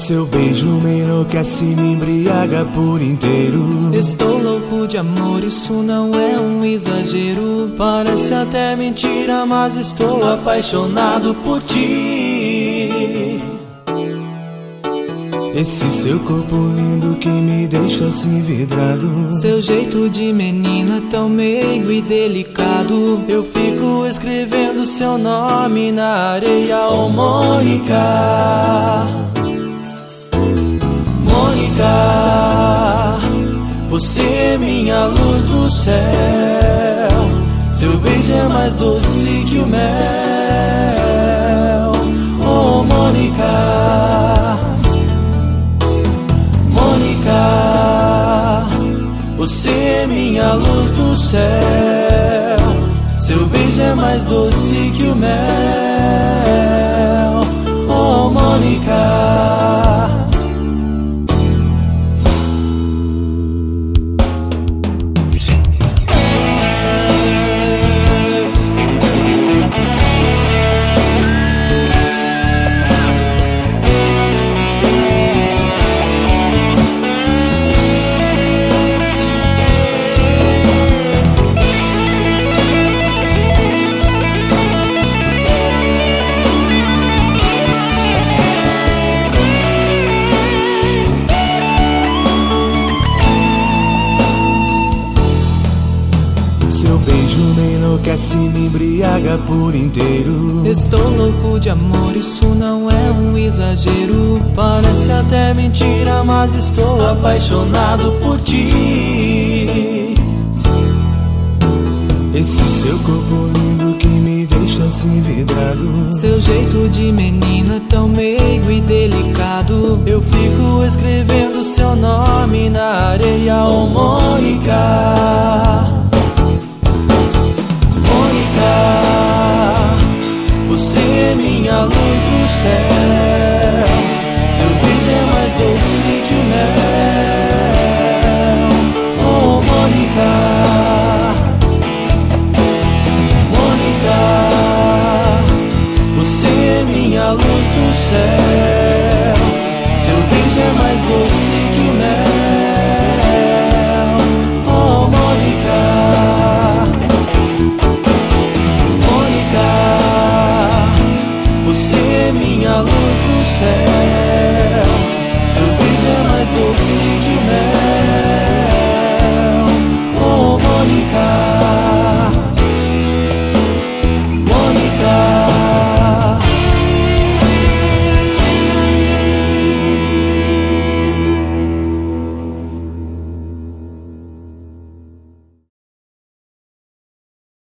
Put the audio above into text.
Seu beijo me enlouquece, me embriaga por inteiro. Estou louco de amor, isso não é um exagero. Parece até mentira, mas estou apaixonado por ti. Esse seu corpo lindo que me deixa assim vidrado. Seu jeito de menina tão meio e delicado. Eu fico escrevendo seu nome na areia. Oh, Mônica, Mônica, você é minha luz do céu. Seu beijo é mais doce que o mel. Oh, Mônica, Mônica, você é minha luz do céu. Seu beijo é mais doce que o mel. Oh, Mônica. Seu beijo me enlouquece, me embriaga por inteiro. Estou louco de amor, isso não é um exagero. Parece até mentira, mas estou apaixonado por ti. Esse seu corpo lindo que me deixa assim vidrado. Seu jeito de menina tão meio e delicado. Eu fico escrevendo seu nome na areia. Oh, Mônica,